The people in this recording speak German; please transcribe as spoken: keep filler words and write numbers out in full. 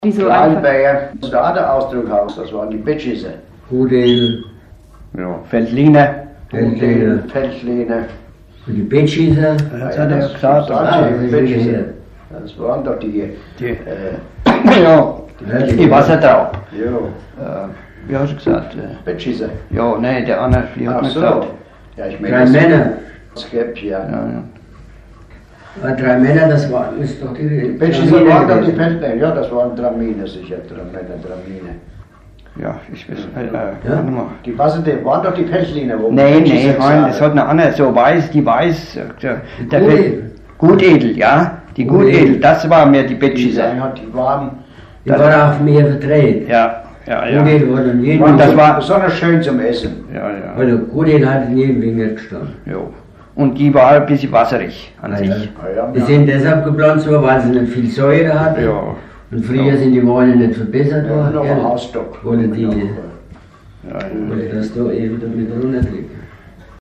Wieso einfach? Kleinbär, das war der Ausdruckhaus, das waren die Bitschisse. Rudel, Ja, Feldliner. Feldlehne. Feldlehne. Und die Bettschießer. Das hat er ja gesagt. Ah, das ist Bitschisse. hier. Das waren doch die, Die, äh, ja, die Wassertraub. jo, Äh, wie hast du gesagt? Äh, Bitschisse. ja, nee, der andere, wie hat Ach man so. gesagt? Ja, ich Drei meine, das Männer. Skep, ja. Ja, ja. Aber drei Männer, das war ist doch die Bitschisse Tramine waren doch die gewesen. Feldlehne, ja, das waren Tramine sicher, Tramine, Tramine. Ja, ich weiß, äh, äh, Ja? warte mal. Die Wasser, die waren doch die Feldlehne, wo Nee, Bitschisse nee, nein, das gesagt hat eine andere, so weiß, die weiß, äh, der, der Gutedel. Feld- Gutedel, ja, die Gutedel. Gutedel, das war mir die Die, Bitschise. sagen, die waren, Die waren auf mir vertreten. Ja, ja, ja. Rudel war dann jeden waren das war- besonders schön zum Essen. Ja, ja. Also Rudel hat in jedem Winkel gestanden. Jo. Und die war ein bisschen wasserig an Also, sich. Ja, die ja. sind deshalb gepflanzt worden, weil sie nicht viel Säure hatten. Ja. Und früher sind die Weine nicht verbessert Ja, worden. noch gell? ein Hausstock. Wollte die, Ja, ja. wollte das da eben damit runterkriegen.